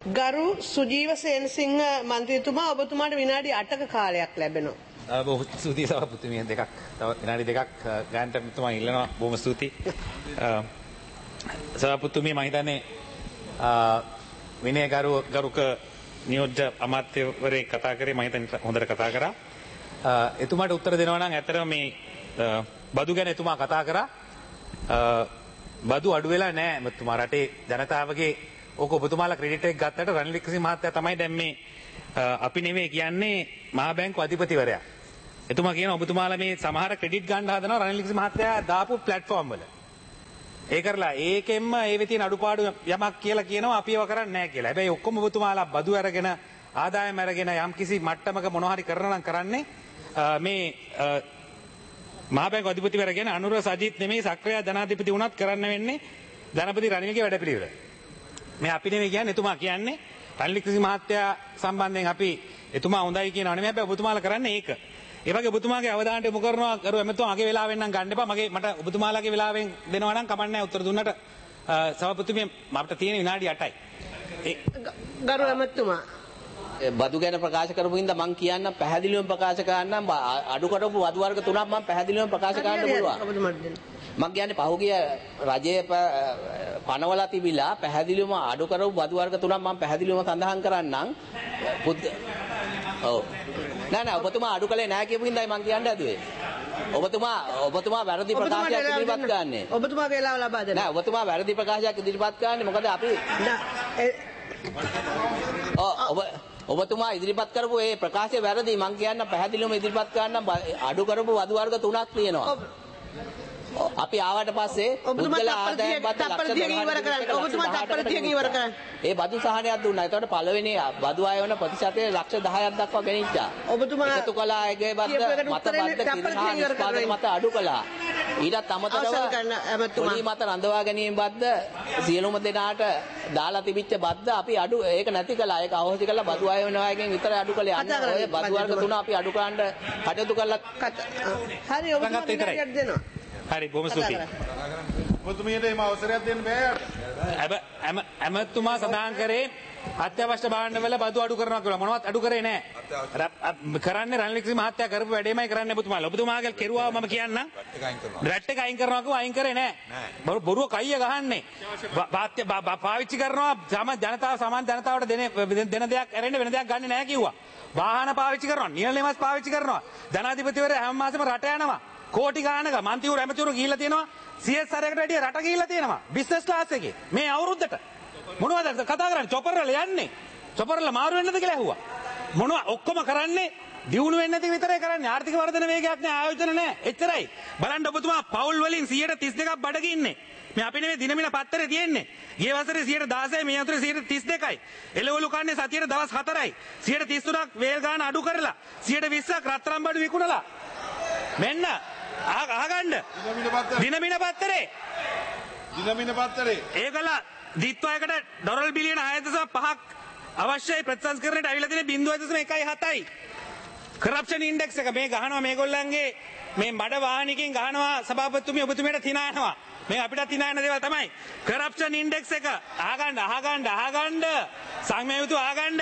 ගරු සුජීව සේනසිංහ මන්ත්‍රීතුමා ඔබතුමාට විනාඩි 8ක කාලයක් ලැබෙනවා. බොහොම ස්තුතියි සභාපතිතුමිය දෙකක් තව විනාඩි දෙකක් ගානට මම ඉල්ලනවා බොහොම ස්තුතියි. සභාපතිතුමිය මම හිතන්නේ විනය ගරුක නියෝජ්‍ය අමාත්‍යවරයෙක් කතා කරේ මම හිතන්නේ හොඳට කතා කරා. එතුමාට උත්තර දෙනවා නම් ඇත්තටම මේ බදු ගැන එතුමා කතා කරා. බදු අඩු වෙලා නැහැ එතුමා රටේ ජනතාවගේ ඕක ඔබතුමාලා ක්‍රෙඩිට් එක ගත්තට රනිල් වික්‍රමසිංහ මහත්තයා තමයි දැන් මේ අපි නෙවෙයි කියන්නේ මහා බැංකුව අධිපතිවරයා. එතුමා කියනවා ඔබතුමාලා මේ සමහර ක්‍රෙඩිට් ගන්න හදනවා රනිල් වික්‍රමසිංහ මහත්තයා දාපු ප්ලැට්ෆෝම් වල. ඒ කරලා ඒකෙන්ම ඒ වෙතින අඩුපාඩු යමක් කියලා කියනවා අපි ඒව කරන්නේ නැහැ කියලා. හැබැයි ඔක්කොම ඔබතුමාලා බදු අරගෙන ආදායම අරගෙන යම් කිසි මට්ටමක මොනවා හරි කරනවා නම් කරන්නේ මේ මහා බැංකුව අධිපතිවරයා කියන්නේ අනුර සජිත් නෙමෙයි සක්‍රිය ජනාධිපති වුණත් කරන්න වෙන්නේ ජනපති රනිල්ගේ වැඩපිළිවෙල. මේ අපි නෙමෙයි කියන්නේ එතුමා කියන්නේ රනිල් වික්‍රමසිංහ මහත්තයා සම්බන්ධයෙන් අපි එතුමා හොඳයි කියනවා නෙමෙයි හැබැයි ඔබතුමාලා කරන්නේ ඒක. ඒ වගේ ඔබතුමාගේ අවධානයට යොමු කරනවා කරු එමෙතුමා අගේ වෙලාවෙන් නම් ගන්න එපා. මට ඔබතුමාලාගේ වෙලාවෙන් දෙනවා නම් කමන්නේ නැහැ උත්තර දුන්නට. සභාපතිතුමිය මට තියෙන විනාඩි 8යි. ගරු එමෙතුමා බදු ගැන ප්‍රකාශ කරපු හින්දා මම කියන්නම් පැහැදිලිවම ප්‍රකාශ කරන්නම් අඩු කරපු වදු වර්ග තුනක් මම පැහැදිලිවම ප්‍රකාශ කරන්න පුළුවන්. මම කියන්නේ පහුගිය රජයේ පනවලා තිබිලා පැහැදිලිවම අඩු කරපු බදු වර්ග තුනක් මම පැහැදිලිවම සඳහන් කරන්නම්. ඔව්. නෑ ඔබතුමා අඩු කළේ නැහැ කියපු හින්දායි මම කියන්න හැදුවේ. ඔබතුමා වැරදි ප්‍රකාශයක් ඉදිරිපත් කරන්නේ. ඔබතුමාගේ වෙලාව ලබා දෙන්න. නෑ ඔබතුමා වැරදි ප්‍රකාශයක් ඉදිරිපත් කරන්නේ මොකද අපි ඔබතුමා ඉදිරිපත් කරපු ඒ ප්‍රකාශය වැරදි. මම කියන්න පැහැදිලිවම ඉදිරිපත් කරන්න අඩු කරපු වදු වර්ග තුනක් තියෙනවා. අපි ආවට පස්සේ පුද්ගල ආදායම් බද්ද ඒ බදු සහනයක් දුන්නා. ඒතකොට පළවෙනි බදු ආය වෙන ප්‍රතිශතය ලක්ෂ 10ක් දක්වා ගෙනිච්චා. ඔබතුමා එකතු කළා ඒකේ බද්ද මත බද්ද කිරිහා නිෂ්පාදන මත අඩු කළා. ඊටත් අමතරව පොලි මත රඳවා ගැනීම බද්ද සියලුම දෙනාට දාලා තිබිච්ච බද්ද අපි අඩු ඒක නැති කළා. ඒක අවශ්‍ය කළා බදු ආය වෙන අයගෙන් විතරයි අඩු කළේ. අන්න ඔය බදු වර්ග තුන අපි අඩු කරන්න කටයුතු කළා. හරි ඔබතුමාට විනාඩියක් දෙනවා. හරි බොහොම ස්තුතියි. ඔබතුමියට එම අවසරයක් දෙන්න බෑ. ඇමතුමා සඳහන් කරේ අත්‍යවශ්‍ය භාණ්ඩවල බදු අඩු කරනවා කියලා. මොනවත් අඩු කරේ නැහැ. කරන්නේ රනිල් වික්‍රමසිංහ මහත්තයා කරපු වැඩේමයි කරන්නේ ඔබතුමාලා. ඔබතුමාගේ කෙරුවා මම කියන්නම්. රැට් එක අයින් කරනවා කිව්වා අයින් කරේ නැහැ. බොරුව කයිය ගහන්නේ. පාවිච්චි කරනවා ජනතාව සමාන ජනතාවට දෙන දෙයක් ඇරෙන්න වෙන දෙයක් ගන්නෙ නැහැ කිව්වා. වාහන පාවිච්චි කරනවා. නිල නිවාස පාවිච්චි කරනවා. ජනාධිපතිවරයා හැම මාසෙම රට යනවා. කෝටි ගානක මන්ත්‍රීවරු ඇමතිවරු ගිහිල්ලා තියෙනවා. CSR එකට වැඩිය රට ගිහිල්ලා තියෙනවා. බිස්නස් ක්ලාස් එකේ. මේ අවුරුද්දට මොනවද කතා කරන්නේ? චොපර් වල යන්නේ. චොපර් වල මාරු වෙන්නද කියලා ඇහුවා. මොනවා ඔක්කොම කරන්නේ දියුණු වෙන්නේ නැති විතරයි කරන්නේ. ආර්ථික වර්ධන වේගයක් නෑ, ආයෝජන නෑ. එච්චරයි. බලන්න ඔබතුමා පවුල් වලින් 32%ක් බඩගින් ඉන්නේ. මේ අපි නෙමෙයි දිනමින පත්තරේ තියෙන්නේ. ගිය වසරේ 16යි මේ වසරේ 32යි. එළවලු කන්නේ සතියේ දවස් 4යි. 33ක් වේල් ගාන අඩු කරලා 20%ක් රත්තරන් බඩු විකුණලා. මෙන්න අහගන්න දිනමින පත්තරේ ඒකල දිත්වයකට ඩොලර් බිලියන 6.5ක් අවශ්‍යයි ප්‍රතිසංස්කරණයට අවිලා තියෙන 0.17යි. කරප්ෂන් ඉන්ඩෙක්ස් එක මේ ගහනවා මේගොල්ලන්ගේ මේ බඩ වාහනිකින් ගහනවා සභාපතිතුමිය ඔබතුමියට තිනායනවා. මේ අපිට තිනායන දේවල් තමයි. කරප්ෂන් ඉන්ඩෙක්ස් එක අහගන්න සංමේයුතු අහගන්න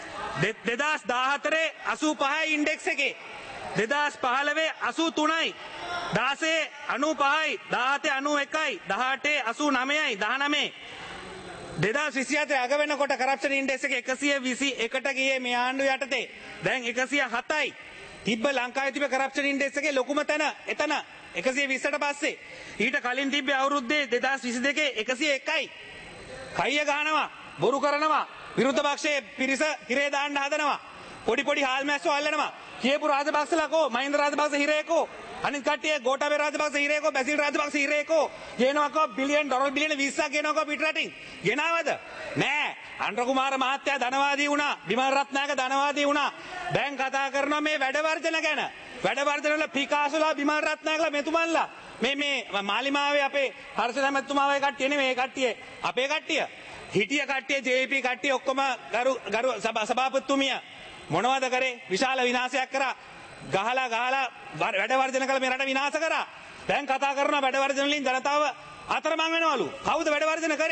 2014 85යි ඉන්ඩෙක්ස් එකේ 2015 83යි 16 95යි 17 91යි 18 89යි 19 2027 අග වෙනකොට කරප්ෂන් ඉන්ඩෙක්ස් එක 121ට ගියේ මේ ආණ්ඩුව යටතේ. දැන් 107යි. තිබ්බ ලංකාවේ තිබ්බ කරප්ෂන් ඉන්ඩෙක්ස් එකේ ලොකුම තැන එතන 120ට පස්සේ. ඊට කලින් තිබ්බ අවුරුද්දේ 2022 101යි. කයිය ගහනවා, බොරු කරනවා, විරුද්ධ පක්ෂයේ පිරිස හිරේ දාන්න හදනවා. පොඩි හාල්මැස්සෝ අල්ලනවා. කියපු රාජපක්ෂලාකෝ මහින්ද රාජපක්ෂ හිරේකෝ අනිත් කට්ටිය ගෝඨාභය රාජපක්ෂ හිරේකෝ බැසිල් රාජපක්ෂ හිරේකෝ ගේනවාකෝ ඩොලර් බිලියන 20ක් ගේනවාකෝ පිටරටින් ගෙනාවද නෑ. අනුර කුමාර මහත්තයා ධනවාදී වුණා. බිමල් රත්නායක ධනවාදී වුණා. දැන් කතා කරනවා මේ වැඩ වර්ධන ගැන. වැඩ වර්ධන වල පිකාසුලා බිමල් රත්නායකලා මෙතුමන්ලා මේ මාලිමාවේ අපේ හර්ෂ හැමතුමාගේ කට්ටිය නෙමෙයි. මේ කට්ටිය අපේ කට්ටිය හිටිය කට්ටිය JP කට්ටිය ඔක්කොම ගරු සභාපතිතුමිය මොනවද කරේ? විශාල විනාශයක් කරා. ගහලා වැඩ වර්ධන කළ මේ රට විනාශ කරා. දැන් කතා කරනවා වැඩ වර්ධන වලින් ජනතාව අතරමං වෙනවලු. කවුද වැඩ වර්ධන කරේ?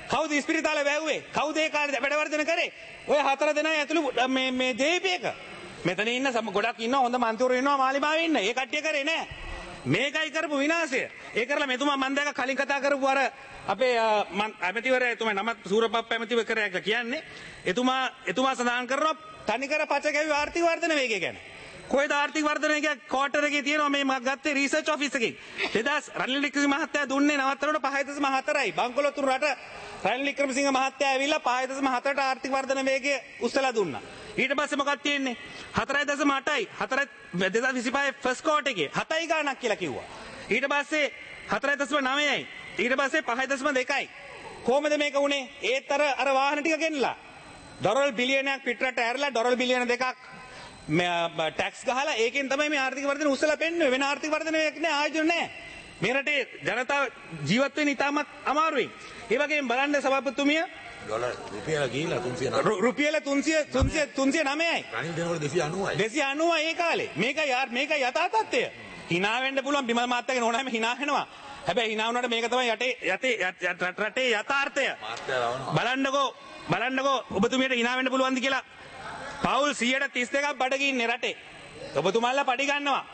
කවුද ඉස්පිරිතාල වැව්වේ? කවුද ඒ කාලේ වැඩවර්ධන කරේ? ඔය 4 දෙනා ඇතුළු මේ JP එක. මෙතන ඉන්න ගොඩක් ඉන්නවා හොඳ මන්ත්‍රීවරු ඉන්නවා මාලිමාවේ ඉන්න. ඒ කට්ටිය කරේ නෑ. මේකයි කරපු විනාශය. ඒ කරලා මෙතුමා මම දැක කලින් කතා කරපු අර අපේ ඇමතිවරයා එතුමා නමත් සූරපප්ප ඇමතිවරයා කියලා කියන්නේ. එතුමා සඳහන් කරනවා තනිකර පච කැවි ආර්ථික වර්ධන වේගය ගැන. කොහෙද ආර්ථික වර්ධනය කියන ක්වාටර් එකේ තියෙනවා මේ මම ගත්තේ රිසර්ච් ඔෆිස් එකකින් 2000 රනිල් වික්‍රමසිංහ මහත්තයා දුන්නේ නවත්තනකොට 5.4යි බංකොලොත්තුරු රට රනිල් වික්‍රමසිංහ මහත්තයා ඇවිල්ලා 5.4ට ආර්ථික වර්ධන වේගය උස්සලා දුන්නා. ඊට පස්සේ මොකක්ද තියෙන්නේ 4.8යි 2025 ෆස්ට් ක්වාටර් එකේ 7යි ගාණක් කියලා කිව්වා. ඊට පස්සේ 4.9යි ඊට පස්සේ 5.2යි කොහොමද මේක උනේ? ඒත් අර වාහන ටික ගෙන්නලා ඩොලර් බිලියනයක් පිටරට ඇරලා ඩොලර් බිලියන 2ක් ටැක්ස් ගහලා ඒකෙන් තමයි මේ ආර්ථික වර්ධන උස්සලා පෙන්නුවේ. වෙන ආර්ථික වර්ධනයක් නෑ, ආයෝජන නෑ. මේ රටේ ජනතාව ජීවත් වෙන්න ඉතාමත් අමාරුයි. ඒ වගේම බලන්න සභාපතිතුමිය ඩොලර් රුපියල ගිහිලා 309. රුපියල 309යි. රනිල් දෙනකොට 290යි. 290 ඒ කාලේ. මේකයි යථා තත්ත්වය. hina වෙන්න පුළුවන් බිමල් මාත්‍යාගේ නෝනාම hina වෙනවා. හැබැයි hina වුණාට මේක තමයි රටේ යථාර්ථය. බලන්නකෝ ඔබතුමියට hina වෙන්න පුළුවන්ද කියලා. පවුල් 132ක් බඩගින්නේ රටේ. ඔබතුමාලා පඩි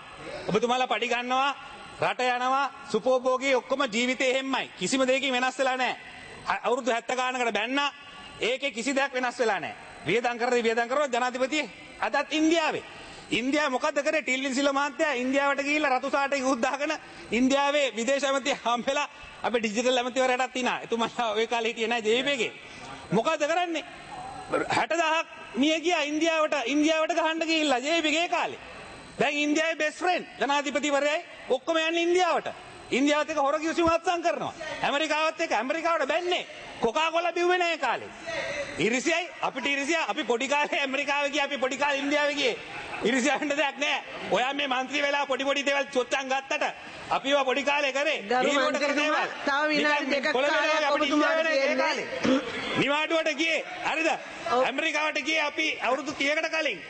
ගන්නවා. රට යනවා සුපෝභෝගී ඔක්කොම ජීවිතේ එහෙම්මයි. කිසිම දෙයකින් වෙනස් වෙලා නැහැ. අවුරුදු 70 ගානකට බැන්නා. ඒකේ කිසි දෙයක් වෙනස් වෙලා නැහැ. වියදම් කරලා ජනාධිපති අදත් ඉන්දියාව මොකද්ද කරේ? ටිල්ලින් සිල්ව මහත්තයා ඉන්දියාවට ගිහිල්ලා රතු සාටේ යුද්ධ දාගෙන ඉන්දියාවේ විදේශ ඇමති හම්බෙලා අපේ ඩිජිටල් ඇමතිවරයාටත් තිනා. එතුමා ওই කාලේ හිටියේ නැහැ JP එකේ. මොකද්ද කරන්නේ? 60000ක් මිය ගියා ඉන්දියාවට ගහන්න ගිහිල්ලා JP ගේ කාලේ. දැන් ඉන්දියාවේ බෙස්ට් ෆ්‍රෙන්ඩ් ජනාධිපතිවරයයි ඔක්කොම යන්නේ ඉන්දියාවට. ඉන්දියාවත් එක්ක හොර කිවිසුම් අත්සන් කරනවා. ඇමරිකාවත් එක්ක ඇමරිකාවට බැන්නේ. කොකාකෝලා බිව්වේ නැහැ ඒ කාලේ. ඉරිසියයි අපිට ඉරිසියා අපි පොඩි කාලේ ඇමරිකාවේ ගියා අපි පොඩි කාලේ ඉන්දියාවේ ගියේ. ඉරිසියා වෙන්න දෙයක් නැහැ. ඔයා මේ മന്ത്രി වෙලා පොඩි දේවල් චොච්චන් ගත්තට අපිව පොඩි කාලේ කරේ. ඊට කරන දේවල්. තව විනාඩි දෙකක් කාලයක් ඔබතුමාට දෙන්නේ. නිවාඩුවට ගියේ. හරිද? ඇමරිකාවට ගියේ අපි අවුරුදු 30කට කලින්.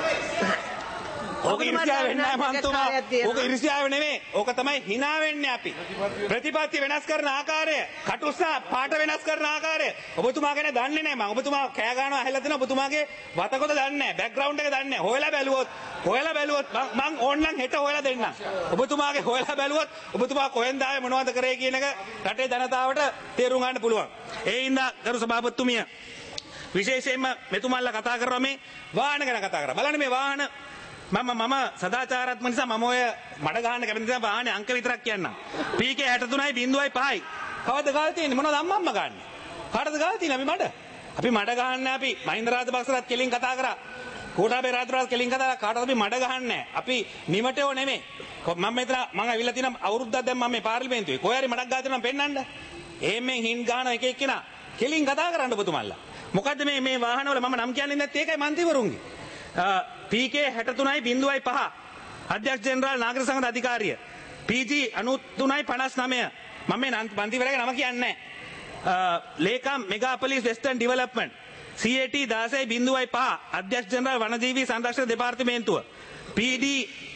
ඕක ඉරිසියාව වෙන්නේ නැහැ මන්තුමා. ඕක ඉරිසියාව නෙමෙයි. ඕක තමයි hina වෙන්නේ අපි. ප්‍රතිපත්ති වෙනස් කරන ආකාරය, කටුස්සා පාට වෙනස් කරන ආකාරය ඔබතුමා ගැන දන්නේ නැහැ. මම ඔබතුමා කෑ ගන්නවා ඇහැලා දෙනවා. ඔබතුමාගේ වතකොත දන්නේ නැහැ. බෑග්ග්‍රවුන්ඩ් එක දන්නේ නැහැ. හොයලා බැලුවොත් මං ඕන්නම් හෙට හොයලා දෙන්නම්. ඔබතුමාගේ හොයලා බැලුවොත් ඔබතුමා කොහෙන්ද ආවේ මොනවද කරේ කියන එක රටේ ජනතාවට තේරුම් ගන්න පුළුවන්. ඒ හින්දා ගරු සභාපතිතුමිය විශේෂයෙන්ම මෙතුමාලා කතා කරනවා මේ වාහන ගැන කතා කරා. බලන්න මේ වාහන මම සදාචාරාත්මක නිසා මම ඔය මඩ ගහන්න කැමති නිසා වාහනේ අංක විතරක් කියන්නම්. PK 63.5යි. කවද්ද ගාල් තියෙන්නේ? මොනවද අම්මම්ම ගන්න? කාටද ගාල් තියෙන්නේ අපි මඩ? අපි මඩ ගහන්නේ අපි මහින්ද රාජපක්ෂලත් කෙලින් කතා කරා. කෝටාබේ රාජපක්ෂලත් කෙලින් කතා කරා. කාටද අපි මඩ ගහන්නේ? අපි නිමටයෝ නෙමෙයි. මම ඇවිල්ලා තියෙන අවුරුද්දක් දැන් මම මේ පාර්ලිමේන්තුවේ. කොහේ හරි මඩක් ගාලා තියෙනවා පෙන්නන්න. එහෙමෙන් හින් ගන්න එක එක්කෙනා කෙලින් කතා කරන්න ඔබතුමාලා. මොකද්ද මේ වාහනවල මම නම් කියන්නේ නැත්තේ ඒකයි මන්ත්‍රීවරුන්ගේ. PK 63.5 අධ්‍යක්ෂ ජෙනරාල් නාගර සංඝ අධිකාරිය PG 93.59 මම මේ මන්ත්‍රීවරයාගේ නම කියන්නේ නැහැ. ලේකම් මෙගාපොලිස් වෙස්ටර්න් ඩෙවලොප්මන්ට් CAT 16.5 අධ්‍යක්ෂ ජෙනරාල් වනජීවී සංරක්ෂණ දෙපාර්තමේන්තුව PD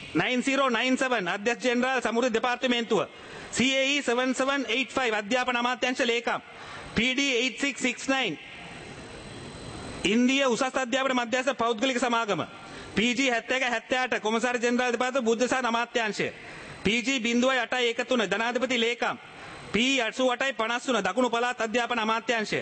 9097 අධ්‍යක්ෂ ජෙනරාල් සමුද්‍ර දෙපාර්තමේන්තුව CAE 7785 අධ්‍යාපන අමාත්‍යාංශ ලේකම් PD 8669 ඉන්දිය උසස් අධ්‍යාපන මධ්‍යස්ථ පෞද්ගලික සමාගම PG 7178 කොමසාරි ජෙනරාල් දෙපාර්තමේන්තුව බුද්ධසාර අමාත්‍යාංශය PG 0.813 ජනාධිපති ලේකම් P 8853 දකුණු පළාත් අධ්‍යාපන අමාත්‍යාංශය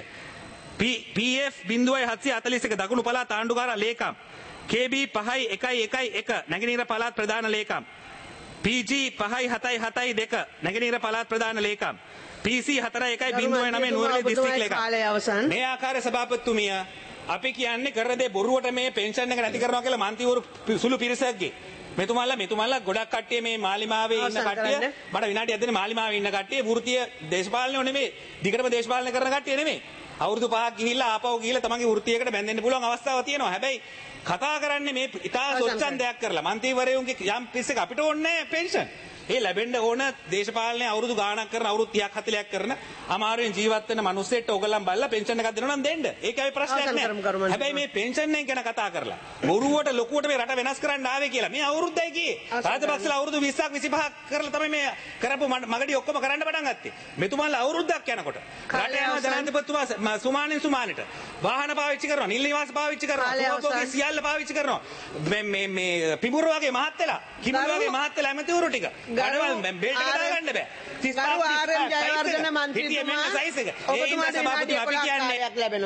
PF 0.741 දකුණු පළාත් ආණ්ඩුකාර ලේකම් KB 5111 නැගෙනහිර පළාත් ප්‍රධාන ලේකම් PG 5772 නැගෙනහිර පළාත් ප්‍රධාන ලේකම් PC 4109 නුවරඑළිය දිස්ත්‍රික් ලේකම්. මේ ආකාරයේ සභාපතිතුමිය අපි කියන්නේ කරන දේ බොරුවට මේ පෙන්ෂන් එක නැති කරනවා කියලා මන්ත්‍රීවරු සුළු පිරිසක්ගේ. මෙතුමාලා ගොඩක් කට්ටිය මේ මාලිමාවේ ඉන්න කට්ටිය මට විනාඩියක් දෙන්න මාලිමාවේ ඉන්න කට්ටිය වෘත්තීය දේශපාලනය නෙමෙයි. දිගටම දේශපාලනය කරන කට්ටිය නෙමෙයි. අවුරුදු 5ක් ගිහිල්ලා ආපහු ගිහිල්ලා තමන්ගේ වෘත්තියකට බැඳෙන්න පුළුවන් අවස්ථාවක් තියෙනවා. හැබැයි කතා කරන්නේ මේ ඉතා සොච්චන් දෙයක් කරලා මන්ත්‍රීවරයන්ගේ යම් පිස්සක අපිට ඕනේ නැහැ පෙන්ෂන්. ඒ ලැබෙන්න ඕන දේශපාලනයේ අවුරුදු ගාණක් කරන අවුරුදු 30ක් 40ක් කරන අමාරුවෙන් ජීවත් වෙන මිනිස්සෙට ඕගොල්ලන් බලලා පෙන්ෂන් එකක් දෙනවා නම් දෙන්න. ඒකයි ප්‍රශ්නයක් නෑ. හැබැයි මේ පෙන්ෂන් එක ගැන කතා කරලා බොරුවට ලොකුවට මේ රට වෙනස් කරන්න ආවේ කියලා. මේ අවුරුද්දයි කියේ. රාජපක්ෂලා අවුරුදු 20ක් 25ක් කරලා තමයි මේ කරපු මගඩි ඔක්කොම කරන්න පටන් ගත්තේ. මෙතුමාලා අවුරුද්දක් යනකොට රට යනවා ජනාධිපතිතුමා සුමානෙන් සුමානෙට වාහන පාවිච්චි කරනවා, නිල් නිවාස පාවිච්චි කරනවා, සුවකෝගේ සියල්ල පාවිච්චි කරනවා. මේ පිඹුර වගේ මහත් වෙලා, කිඹුර වගේ මහත් වෙලා ඇමතිවරු ටික. අඩවල් බෙල්ට් එක දාගන්න බෑ. 35 ආර්.එම්. ජයවර්ධන මන්ත්‍රීතුමා සයිස් එක. ඒ ඉන්න සභාපතිතුමා අපි කියන්නේ